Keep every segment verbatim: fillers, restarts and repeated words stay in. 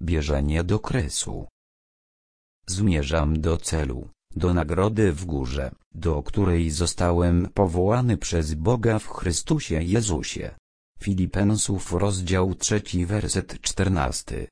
bierzenie do kresu. Zmierzam do celu, do nagrody w górze, do której zostałem powołany przez Boga w Chrystusie Jezusie. Filipensów rozdział trzeci werset czternasty.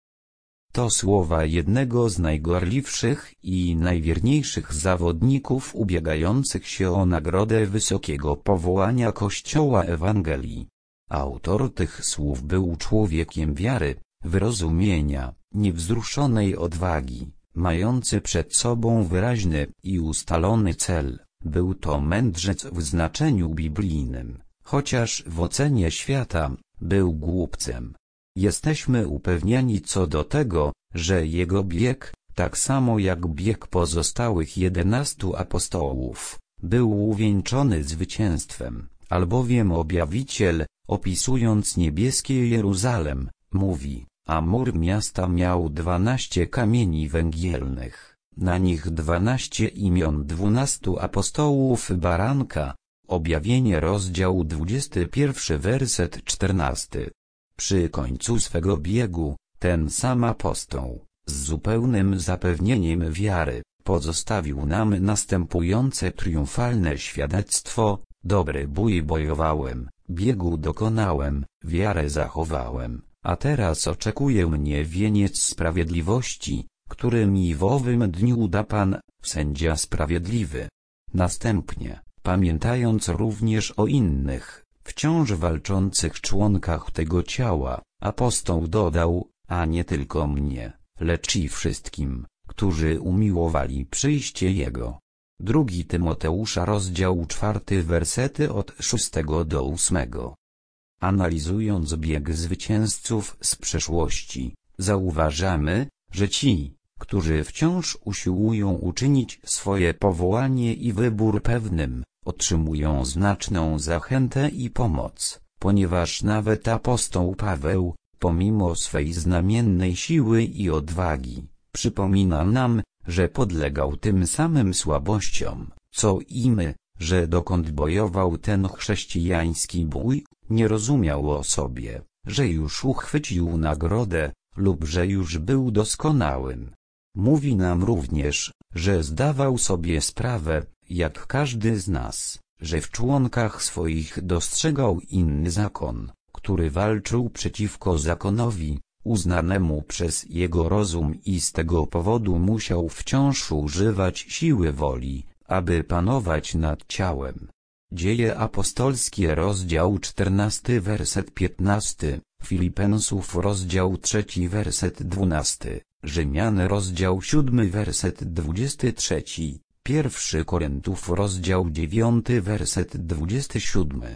To słowa jednego z najgorliwszych i najwierniejszych zawodników ubiegających się o nagrodę wysokiego powołania Kościoła Ewangelii. Autor tych słów był człowiekiem wiary, wyrozumienia, niewzruszonej odwagi, mający przed sobą wyraźny i ustalony cel. Był to mędrzec w znaczeniu biblijnym, chociaż w ocenie świata był głupcem. Jesteśmy upewnieni co do tego, że jego bieg, tak samo jak bieg pozostałych jedenastu apostołów, był uwieńczony zwycięstwem, albowiem objawiciel, opisując niebieskie Jeruzalem, mówi, a mur miasta miał dwanaście kamieni węgielnych, na nich dwanaście imion dwunastu apostołów baranka. Objawienie rozdział dwudziesty pierwszy werset czternasty. Przy końcu swego biegu, ten sam apostoł, z zupełnym zapewnieniem wiary, pozostawił nam następujące triumfalne świadectwo: dobry bój bojowałem, biegu dokonałem, wiarę zachowałem, a teraz oczekuje mnie wieniec sprawiedliwości, który mi w owym dniu da Pan, sędzia sprawiedliwy. Następnie, pamiętając również o innych, wciąż walczących członkach tego ciała, apostoł dodał, a nie tylko mnie, lecz i wszystkim, którzy umiłowali przyjście Jego. Drugi Tymoteusza rozdział czwarty wersety od szóstego do ósmego. Analizując bieg zwycięzców z przeszłości, zauważamy, że ci, którzy wciąż usiłują uczynić swoje powołanie i wybór pewnym, otrzymują znaczną zachętę i pomoc, ponieważ nawet apostoł Paweł, pomimo swej znamiennej siły i odwagi, przypomina nam, że podlegał tym samym słabościom, co i my, że dokąd bojował ten chrześcijański bój, nie rozumiał o sobie, że już uchwycił nagrodę, lub że już był doskonałym. Mówi nam również, że zdawał sobie sprawę, jak każdy z nas, że w członkach swoich dostrzegał inny zakon, który walczył przeciwko zakonowi, uznanemu przez jego rozum, i z tego powodu musiał wciąż używać siły woli, aby panować nad ciałem. Dzieje apostolskie rozdział czternasty werset piętnasty, Filipensów rozdział trzeci werset dwunasty, Rzymian rozdział siódmy werset dwudziesty trzeci, pierwszy Koryntów rozdział dziewiąty werset dwudziesty siódmy.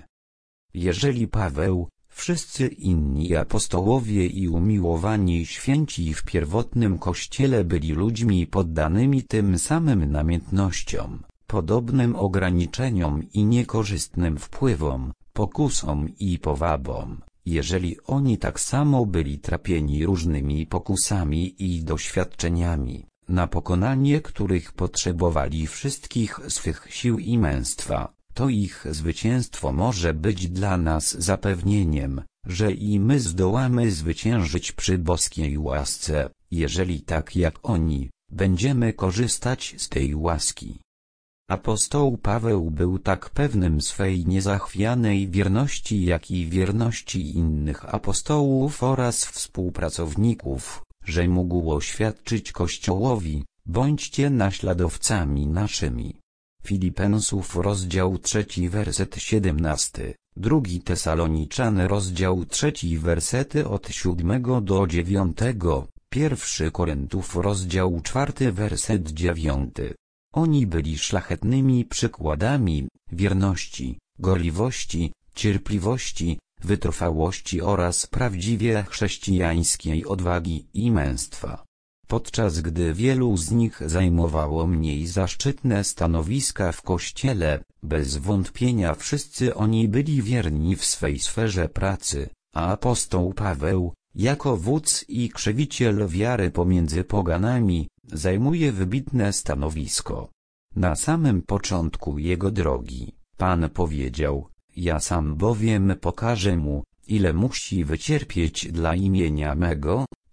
Jeżeli Paweł, wszyscy inni apostołowie i umiłowani święci w pierwotnym Kościele byli ludźmi poddanymi tym samym namiętnościom, podobnym ograniczeniom i niekorzystnym wpływom, pokusom i powabom, jeżeli oni tak samo byli trapieni różnymi pokusami i doświadczeniami, na pokonanie których potrzebowali wszystkich swych sił i męstwa, to ich zwycięstwo może być dla nas zapewnieniem, że i my zdołamy zwyciężyć przy boskiej łasce, jeżeli tak jak oni, będziemy korzystać z tej łaski. Apostoł Paweł był tak pewnym swej niezachwianej wierności, jak i wierności innych apostołów oraz współpracowników, że mógł oświadczyć Kościołowi: bądźcie naśladowcami naszymi. Filipensów rozdział trzeci werset siedemnasty, drugi Tesaloniczan rozdział trzeci wersety od siódmego do dziewiątego, pierwszy Koryntów rozdział czwarty werset dziewiąty. Oni byli szlachetnymi przykładami wierności, gorliwości, cierpliwości, wytrwałości oraz prawdziwie chrześcijańskiej odwagi i męstwa. Podczas gdy wielu z nich zajmowało mniej zaszczytne stanowiska w Kościele, bez wątpienia wszyscy oni byli wierni w swej sferze pracy, a apostoł Paweł, jako wódz i krzewiciel wiary pomiędzy poganami, zajmuje wybitne stanowisko. Na samym początku jego drogi, Pan powiedział: ja sam bowiem pokażę mu, ile musi wycierpieć dla imienia mego.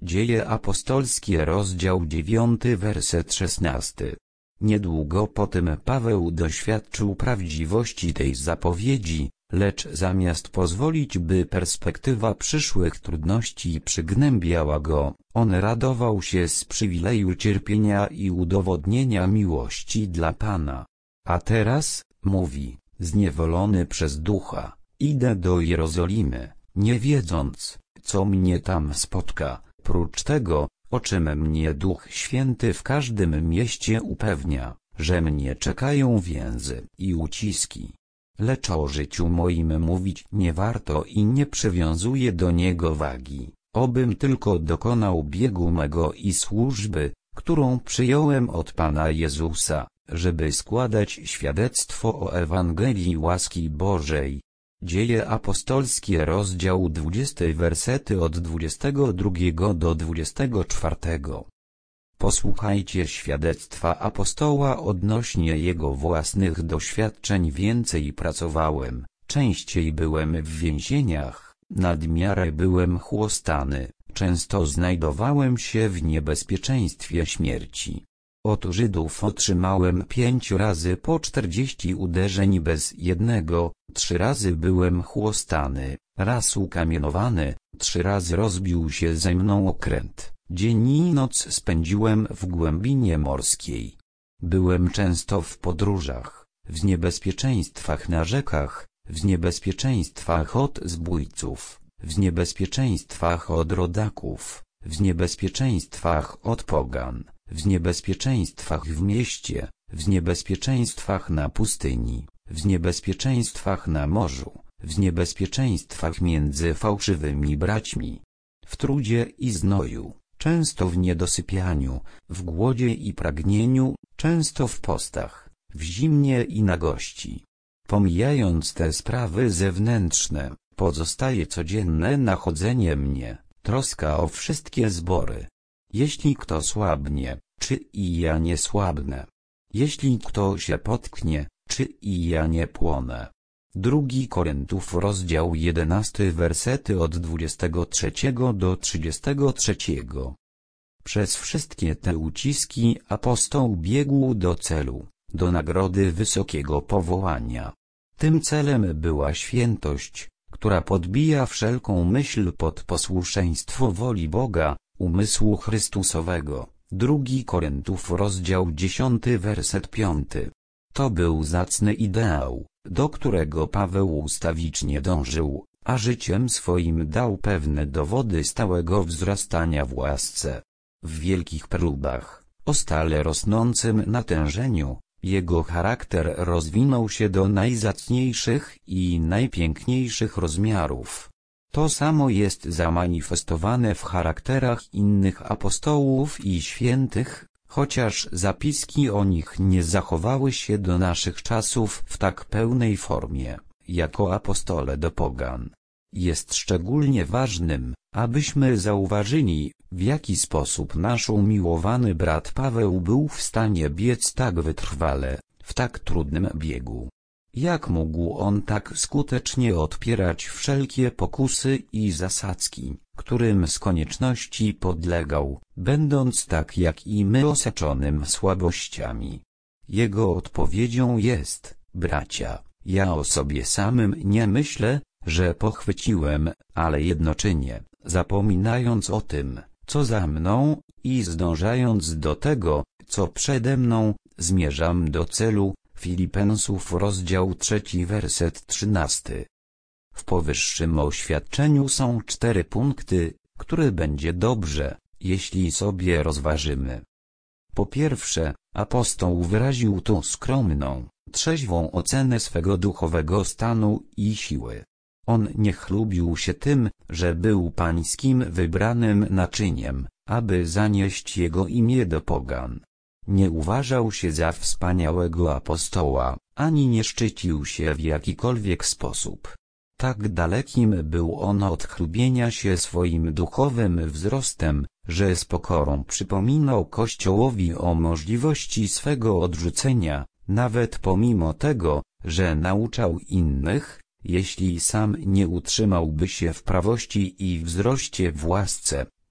Dzieje apostolskie rozdział dziewiąty werset szesnasty. Niedługo po tym Paweł doświadczył prawdziwości tej zapowiedzi, lecz zamiast pozwolić, by perspektywa przyszłych trudności przygnębiała go, on radował się z przywileju cierpienia i udowodnienia miłości dla Pana. A teraz, mówi, zniewolony przez ducha, idę do Jerozolimy, nie wiedząc, co mnie tam spotka, prócz tego, o czym mnie Duch Święty w każdym mieście upewnia, że mnie czekają więzy i uciski. Lecz o życiu moim mówić nie warto i nie przywiązuję do niego wagi, obym tylko dokonał biegu mego i służby, którą przyjąłem od Pana Jezusa, żeby składać świadectwo o Ewangelii łaski Bożej. Dzieje apostolskie rozdział dwudziesty wersety od dwudziestego drugiego do dwudziestego czwartego. Posłuchajcie świadectwa apostoła odnośnie jego własnych doświadczeń. Więcej pracowałem, częściej byłem w więzieniach, nadmiarę byłem chłostany, często znajdowałem się w niebezpieczeństwie śmierci. Od Żydów otrzymałem pięć razy po czterdzieści uderzeń bez jednego, trzy razy byłem chłostany, raz ukamienowany, trzy razy rozbił się ze mną okręt, dzień i noc spędziłem w głębinie morskiej. Byłem często w podróżach, w niebezpieczeństwach na rzekach, w niebezpieczeństwach od zbójców, w niebezpieczeństwach od rodaków, w niebezpieczeństwach od pogan, w niebezpieczeństwach w mieście, w niebezpieczeństwach na pustyni, w niebezpieczeństwach na morzu, w niebezpieczeństwach między fałszywymi braćmi, w trudzie i znoju, często w niedosypianiu, w głodzie i pragnieniu, często w postach, w zimnie i nagości. Pomijając te sprawy zewnętrzne, pozostaje codzienne nachodzenie mnie, troska o wszystkie zbory. Jeśli kto słabnie, czy i ja nie słabnę? Jeśli kto się potknie, czy i ja nie płonę? Drugi Koryntiów rozdział jedenasty wersety od dwudziestego trzeciego do trzydziestego trzeciego. Przez wszystkie te uciski apostoł biegł do celu, do nagrody wysokiego powołania. Tym celem była świętość, która podbija wszelką myśl pod posłuszeństwo woli Boga, umysłu Chrystusowego. Drugi Koryntiów rozdział dziesiąty werset piąty. To był zacny ideał, do którego Paweł ustawicznie dążył, a życiem swoim dał pewne dowody stałego wzrastania w łasce. W wielkich próbach, o stale rosnącym natężeniu, jego charakter rozwinął się do najzacniejszych i najpiękniejszych rozmiarów. To samo jest zamanifestowane w charakterach innych apostołów i świętych, chociaż zapiski o nich nie zachowały się do naszych czasów w tak pełnej formie, jako apostole do pogan. Jest szczególnie ważnym, abyśmy zauważyli, w jaki sposób nasz umiłowany brat Paweł był w stanie biec tak wytrwale, w tak trudnym biegu. Jak mógł on tak skutecznie odpierać wszelkie pokusy i zasadzki, którym z konieczności podlegał, będąc tak jak i my osaczonym słabościami? Jego odpowiedzią jest, bracia, ja o sobie samym nie myślę, że pochwyciłem, ale jednocześnie, zapominając o tym, co za mną, i zdążając do tego, co przede mną, zmierzam do celu. Filipensów rozdział trzeci werset trzynasty. W powyższym oświadczeniu są cztery punkty, które będzie dobrze, jeśli sobie rozważymy. Po pierwsze, apostoł wyraził tu skromną, trzeźwą ocenę swego duchowego stanu i siły. On nie chlubił się tym, że był pańskim wybranym naczyniem, aby zanieść jego imię do pogan. Nie uważał się za wspaniałego apostoła, ani nie szczycił się w jakikolwiek sposób. Tak dalekim był on od chlubienia się swoim duchowym wzrostem, że z pokorą przypominał Kościołowi o możliwości swego odrzucenia, nawet pomimo tego, że nauczał innych, jeśli sam nie utrzymałby się w prawości i wzroście w łasce,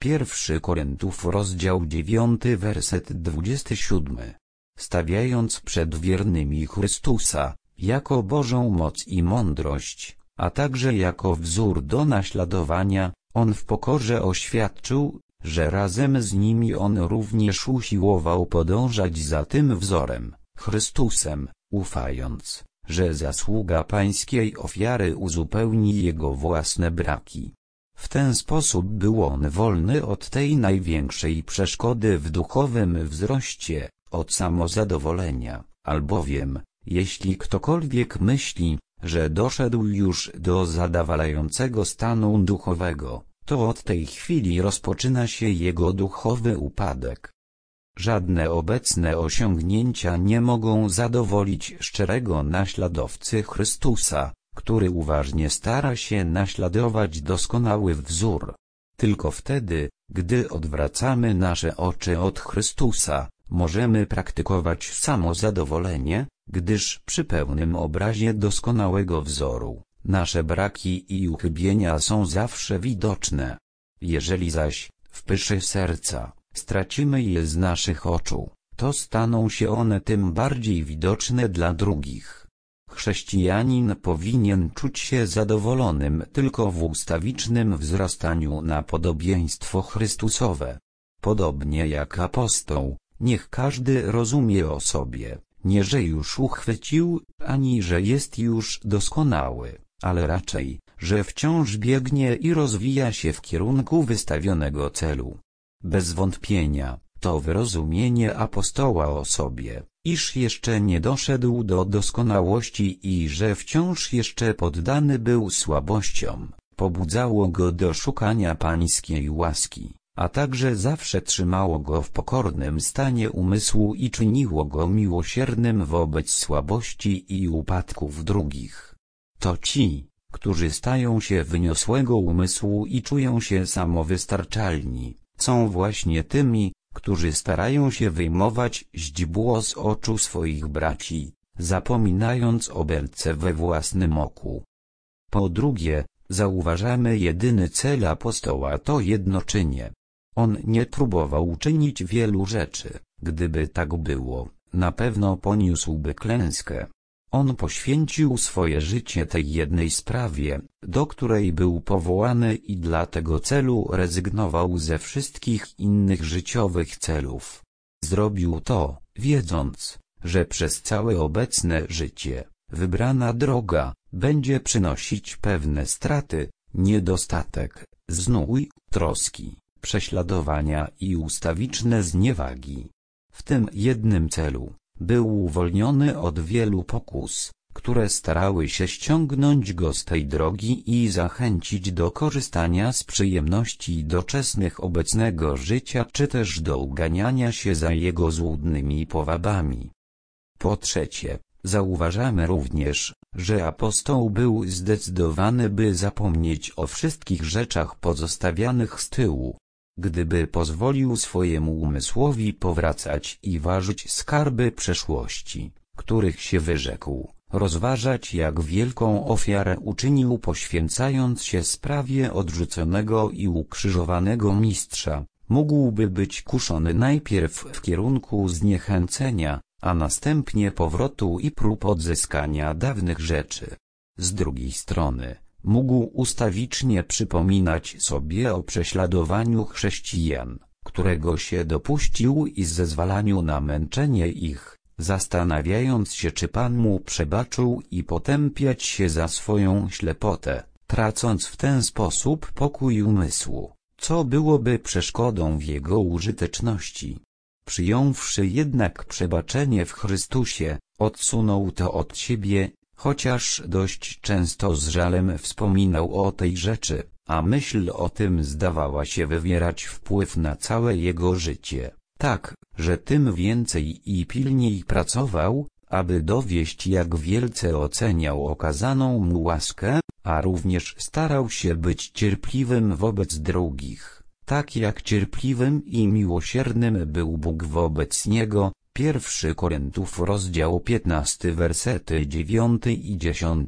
Pierwszy Koryntiów rozdział dziewiąty werset dwudziesty siódmy. Stawiając przed wiernymi Chrystusa, jako Bożą moc i mądrość, a także jako wzór do naśladowania, On w pokorze oświadczył, że razem z nimi On również usiłował podążać za tym wzorem, Chrystusem, ufając, że zasługa pańskiej ofiary uzupełni Jego własne braki. W ten sposób był On wolny od tej największej przeszkody w duchowym wzroście, od samozadowolenia, albowiem, jeśli ktokolwiek myśli, że doszedł już do zadowalającego stanu duchowego, to od tej chwili rozpoczyna się jego duchowy upadek. Żadne obecne osiągnięcia nie mogą zadowolić szczerego naśladowcy Chrystusa, który uważnie stara się naśladować doskonały wzór. Tylko wtedy, gdy odwracamy nasze oczy od Chrystusa, możemy praktykować samozadowolenie, gdyż przy pełnym obrazie doskonałego wzoru, nasze braki i uchybienia są zawsze widoczne. Jeżeli zaś, w pyszy serca, stracimy je z naszych oczu, to staną się one tym bardziej widoczne dla drugich. Chrześcijanin powinien czuć się zadowolonym tylko w ustawicznym wzrastaniu na podobieństwo Chrystusowe. Podobnie jak apostoł, niech każdy rozumie o sobie, nie że już uchwycił, ani że jest już doskonały, ale raczej, że wciąż biegnie i rozwija się w kierunku wystawionego celu. Bez wątpienia, to wyrozumienie apostoła o sobie, iż jeszcze nie doszedł do doskonałości i że wciąż jeszcze poddany był słabościom, pobudzało go do szukania pańskiej łaski, a także zawsze trzymało go w pokornym stanie umysłu i czyniło go miłosiernym wobec słabości i upadków drugich. To ci, którzy stają się wyniosłego umysłu i czują się samowystarczalni, są właśnie tymi, którzy starają się wyjmować źdźbło z oczu swoich braci, zapominając o belce we własnym oku. Po drugie, zauważamy jedyny cel apostoła to jednoczenie. On nie próbował czynić wielu rzeczy, gdyby tak było, na pewno poniósłby klęskę. On poświęcił swoje życie tej jednej sprawie, do której był powołany i dla tego celu rezygnował ze wszystkich innych życiowych celów. Zrobił to, wiedząc, że przez całe obecne życie, wybrana droga, będzie przynosić pewne straty, niedostatek, znój, troski, prześladowania i ustawiczne zniewagi. W tym jednym celu był uwolniony od wielu pokus, które starały się ściągnąć go z tej drogi i zachęcić do korzystania z przyjemności doczesnych obecnego życia czy też do uganiania się za jego złudnymi powabami. Po trzecie, zauważamy również, że apostoł był zdecydowany, by zapomnieć o wszystkich rzeczach pozostawianych z tyłu. Gdyby pozwolił swojemu umysłowi powracać i ważyć skarby przeszłości, których się wyrzekł, rozważać jak wielką ofiarę uczynił poświęcając się sprawie odrzuconego i ukrzyżowanego mistrza, mógłby być kuszony najpierw w kierunku zniechęcenia, a następnie powrotu i prób odzyskania dawnych rzeczy. Z drugiej strony, mógł ustawicznie przypominać sobie o prześladowaniu chrześcijan, którego się dopuścił i zezwalaniu na męczenie ich, zastanawiając się, czy Pan mu przebaczył, i potępiać się za swoją ślepotę, tracąc w ten sposób pokój umysłu, co byłoby przeszkodą w jego użyteczności. Przyjąwszy jednak przebaczenie w Chrystusie, odsunął to od siebie, chociaż dość często z żalem wspominał o tej rzeczy, a myśl o tym zdawała się wywierać wpływ na całe jego życie, tak, że tym więcej i pilniej pracował, aby dowieść, jak wielce oceniał okazaną mu łaskę, a również starał się być cierpliwym wobec drugich, tak jak cierpliwym i miłosiernym był Bóg wobec niego. Pierwszy Koryntiów rozdział piętnasty wersety dziewiąty i dziesiąty.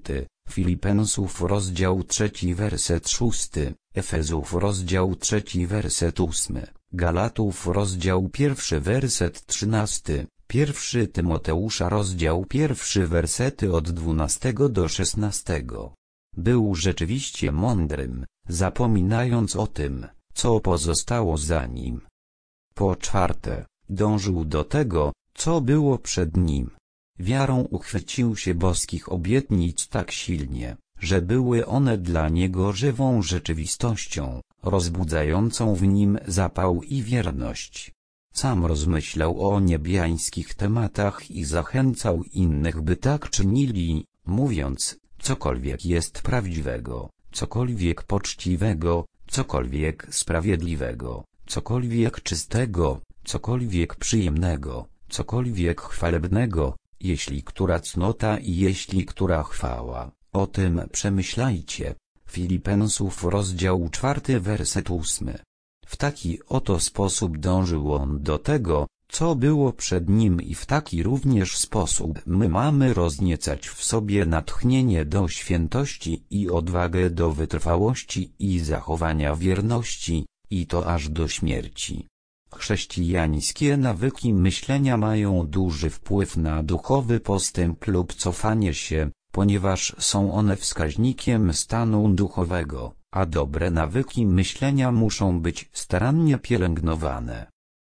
Filipensów rozdział trzeci werset szósty, Efezów rozdział trzeci werset ósmy, Galatów rozdział pierwszy werset trzynasty, pierwszy Tymoteusza rozdział pierwszy wersety od dwunastego do szesnastego. Był rzeczywiście mądrym, zapominając o tym, co pozostało za nim. Po czwarte, dążył do tego, co było przed nim. Wiarą uchwycił się boskich obietnic tak silnie, że były one dla niego żywą rzeczywistością, rozbudzającą w nim zapał i wierność. Sam rozmyślał o niebiańskich tematach i zachęcał innych, by tak czynili, mówiąc: cokolwiek jest prawdziwego, cokolwiek poczciwego, cokolwiek sprawiedliwego, cokolwiek czystego, cokolwiek przyjemnego, cokolwiek chwalebnego, jeśli która cnota i jeśli która chwała, o tym przemyślajcie. Filipensów rozdział czwarty werset ósmy. W taki oto sposób dążył on do tego, co było przed nim, i w taki również sposób my mamy rozniecać w sobie natchnienie do świętości i odwagę do wytrwałości i zachowania wierności, i to aż do śmierci. Chrześcijańskie nawyki myślenia mają duży wpływ na duchowy postęp lub cofanie się, ponieważ są one wskaźnikiem stanu duchowego, a dobre nawyki myślenia muszą być starannie pielęgnowane.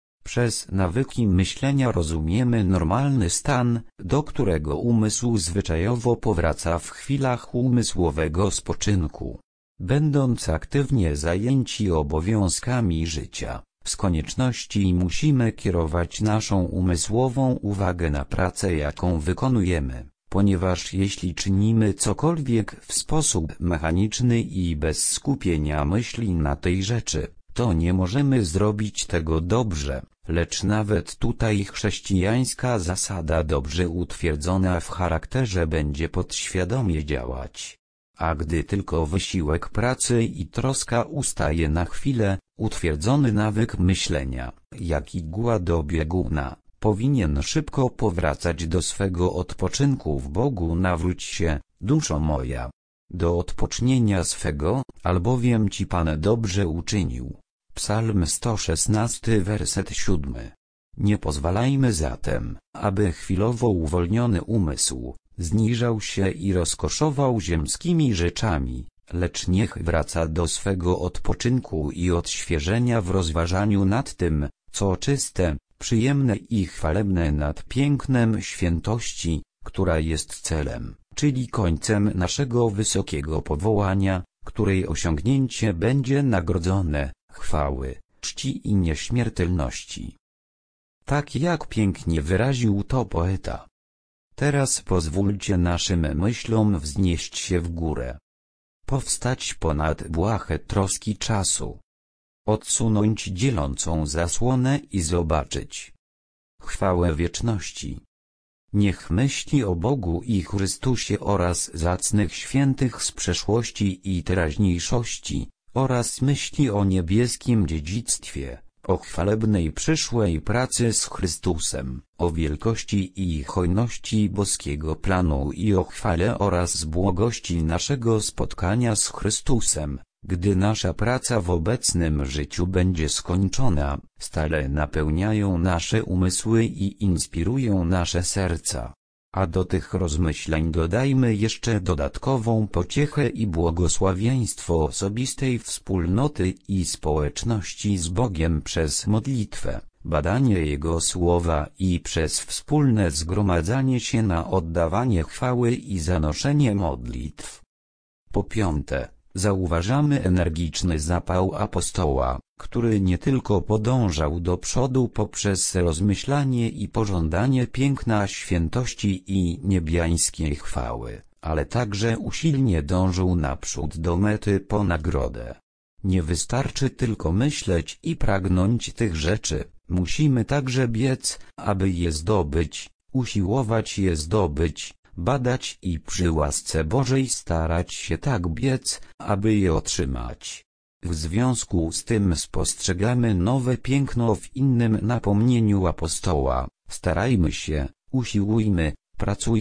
Przez nawyki myślenia rozumiemy normalny stan, do którego umysł zwyczajowo powraca w chwilach umysłowego spoczynku. Będąc aktywnie zajęci obowiązkami życia, z konieczności musimy kierować naszą umysłową uwagę na pracę, jaką wykonujemy, ponieważ jeśli czynimy cokolwiek w sposób mechaniczny i bez skupienia myśli na tej rzeczy, to nie możemy zrobić tego dobrze, lecz nawet tutaj chrześcijańska zasada dobrze utwierdzona w charakterze będzie podświadomie działać. A gdy tylko wysiłek pracy i troska ustaje na chwilę, utwierdzony nawyk myślenia, jak igła do bieguna, powinien szybko powracać do swego odpoczynku w Bogu. Nawróć się, duszo moja, do odpocznienia swego, albowiem Ci Pan dobrze uczynił. Psalm sto szesnasty werset siódmy. Nie pozwalajmy zatem, aby chwilowo uwolniony umysł zniżał się i rozkoszował ziemskimi rzeczami, lecz niech wraca do swego odpoczynku i odświeżenia w rozważaniu nad tym, co czyste, przyjemne i chwalebne, nad pięknem świętości, która jest celem, czyli końcem naszego wysokiego powołania, której osiągnięcie będzie nagrodzone chwały, czci i nieśmiertelności. Tak jak pięknie wyraził to poeta. Teraz pozwólcie naszym myślom wznieść się w górę. Powstać ponad błahe troski czasu. Odsunąć dzielącą zasłonę i zobaczyć chwałę wieczności. Niech myśli o Bogu i Chrystusie oraz zacnych świętych z przeszłości i teraźniejszości, oraz myśli o niebieskim dziedzictwie, o chwalebnej przyszłej pracy z Chrystusem, o wielkości i hojności boskiego planu i o chwale oraz błogości naszego spotkania z Chrystusem, gdy nasza praca w obecnym życiu będzie skończona, stale napełniają nasze umysły i inspirują nasze serca. A do tych rozmyślań dodajmy jeszcze dodatkową pociechę i błogosławieństwo osobistej wspólnoty i społeczności z Bogiem przez modlitwę, badanie Jego Słowa i przez wspólne zgromadzanie się na oddawanie chwały i zanoszenie modlitw. Po piąte, zauważamy energiczny zapał apostoła, który nie tylko podążał do przodu poprzez rozmyślanie i pożądanie piękna świętości i niebiańskiej chwały, ale także usilnie dążył naprzód do mety po nagrodę. Nie wystarczy tylko myśleć i pragnąć tych rzeczy, musimy także biec, aby je zdobyć, usiłować je zdobyć, badać i przy łasce Bożej starać się tak biec, aby je otrzymać. W związku z tym spostrzegamy nowe piękno w innym napomnieniu apostoła: starajmy się, usiłujmy, pracujmy,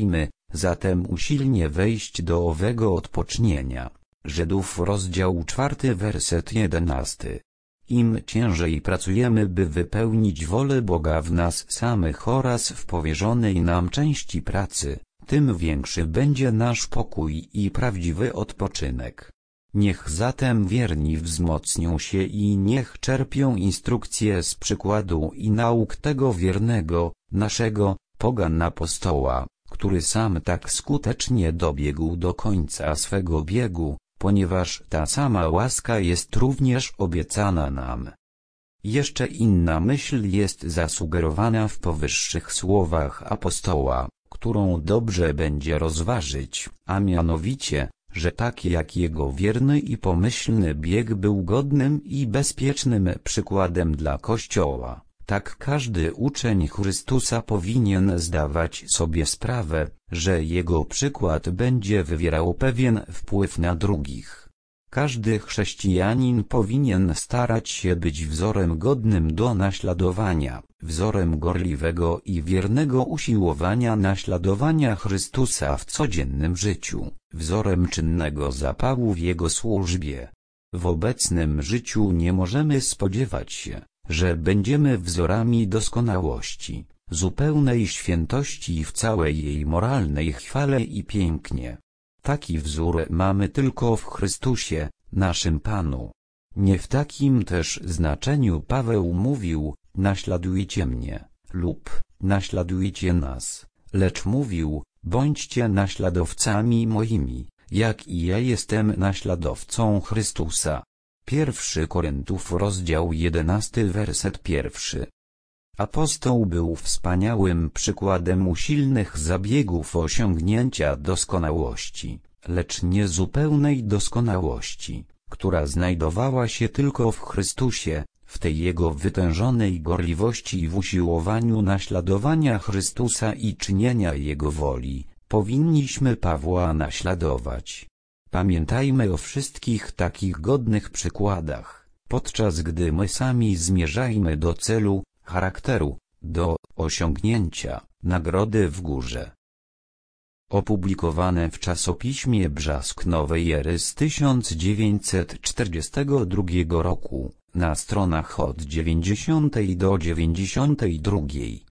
zatem usilnie wejść do owego odpocznienia. Żydów rozdział czwarty werset jedenasty. Im ciężej pracujemy, by wypełnić wolę Boga w nas samych oraz w powierzonej nam części pracy, tym większy będzie nasz pokój i prawdziwy odpoczynek. Niech zatem wierni wzmocnią się i niech czerpią instrukcje z przykładu i nauk tego wiernego, naszego, pogan apostoła, który sam tak skutecznie dobiegł do końca swego biegu, ponieważ ta sama łaska jest również obiecana nam. Jeszcze inna myśl jest zasugerowana w powyższych słowach apostoła, którą dobrze będzie rozważyć, a mianowicie, że tak jak jego wierny i pomyślny bieg był godnym i bezpiecznym przykładem dla Kościoła, tak każdy uczeń Chrystusa powinien zdawać sobie sprawę, że jego przykład będzie wywierał pewien wpływ na drugich. Każdy chrześcijanin powinien starać się być wzorem godnym do naśladowania, wzorem gorliwego i wiernego usiłowania naśladowania Chrystusa w codziennym życiu, wzorem czynnego zapału w Jego służbie. W obecnym życiu nie możemy spodziewać się, że będziemy wzorami doskonałości, zupełnej świętości w całej jej moralnej chwale i pięknie. Taki wzór mamy tylko w Chrystusie, naszym Panu. Nie w takim też znaczeniu Paweł mówił, naśladujcie mnie, lub naśladujcie nas, lecz mówił, bądźcie naśladowcami moimi, jak i ja jestem naśladowcą Chrystusa. Pierwszy Koryntiów rozdział jedenasty werset pierwszy. Apostoł był wspaniałym przykładem usilnych zabiegów osiągnięcia doskonałości, lecz nie zupełnej doskonałości, która znajdowała się tylko w Chrystusie, w tej Jego wytężonej gorliwości i w usiłowaniu naśladowania Chrystusa i czynienia Jego woli, powinniśmy Pawła naśladować. Pamiętajmy o wszystkich takich godnych przykładach, podczas gdy my sami zmierzajmy do celu, charakteru, do osiągnięcia nagrody w górze. Opublikowane w czasopiśmie Brzask Nowej Ery z tysiąc dziewięćset czterdziestego drugiego roku, na stronach od dziewięćdziesiątej do dziewięćdziesiątej drugiej.